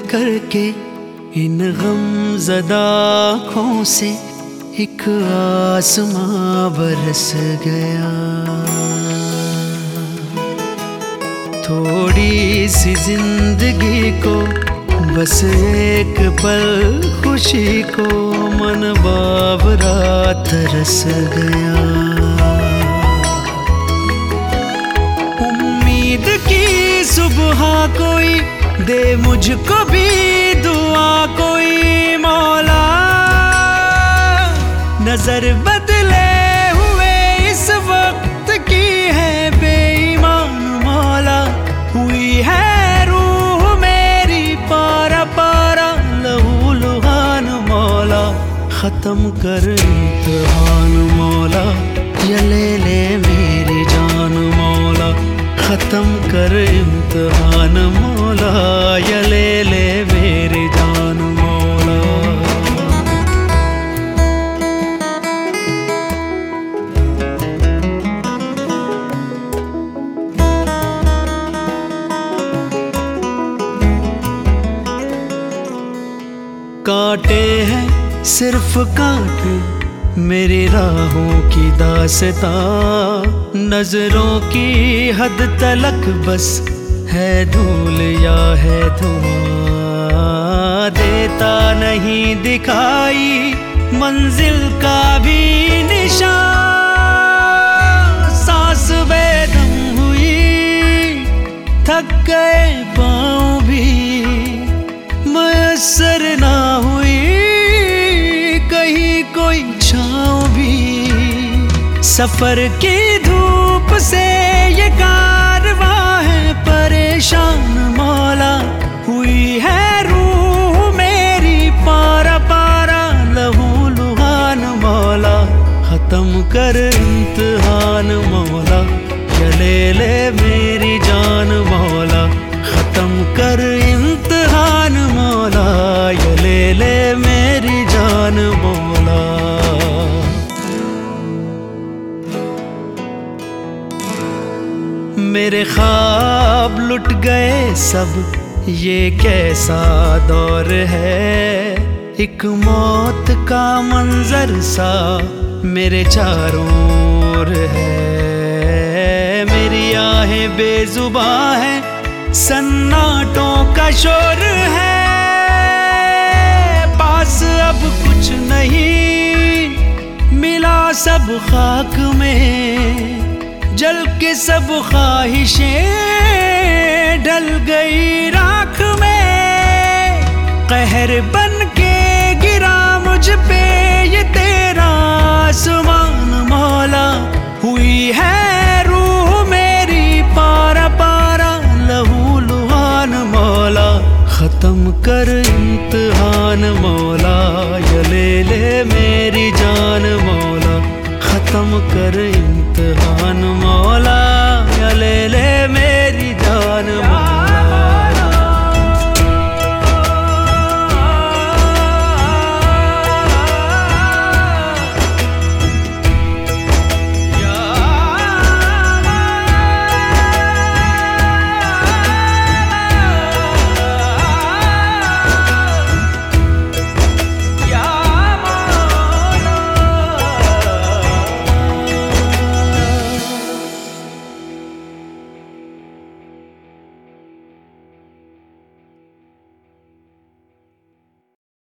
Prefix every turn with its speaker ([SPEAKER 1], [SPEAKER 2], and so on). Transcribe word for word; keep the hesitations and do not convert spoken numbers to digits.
[SPEAKER 1] करके इन गमज़दा आँखों से एक आसमां बरस गया। थोड़ी सी जिंदगी को बस एक पल खुशी को मन बावरा तरस गया। उम्मीद की सुबह कोई दे मुझको भी दुआ कोई मौला। नजर बदले हुए इस वक्त की है बेईमान मौला। हुई है रूह मेरी पारा पारा लहू लुहान मौला। खत्म कर इम्तिहान मौला, या ले ले मेरी जान मौला। खत्म कर इम्तिहान मौला, या ले ले मेरी जान मौला। कांटे हैं सिर्फ कांटे मेरी राहों की दास्तां। नजरों की हद तलक बस है धूल या है धुआं। देता नहीं दिखाई मंजिल का भी निशान। सांस बेदम हुई थक गए पाँव भी मयसर ना हुई कहीं कोई छाँव भी। सफर की धूप से ये कारवां है परेशान मौला। हुई है रूह मेरी पारा पारा लहू लुहान मौला। खत्म कर इम्तिहान मौला, या ले ले मेरी जान मौला। खत्म कर इम्तिहान मौला, या ले ले मेरी जान मौला। मेरे ख्वाब लुट गए सब, ये कैसा दौर है। एक मौत का मंजर सा मेरे चारों ओर है। मेरी आहें बेजुबां हैं, सन्नाटों का शोर है। पास अब कुछ नहीं मिला, सब खाक में जल के सब ख्वाहिशें ढल गई राख में। कहर बन के गिरा मुझ पे ये तेरा आसमान मौला। हुई है रूह मेरी पारा पारा लहू लुहान मौला। खत्म कर इम्तिहान मौला, या ले ले मेरी जान मौला। खत्म कर इम्तिहान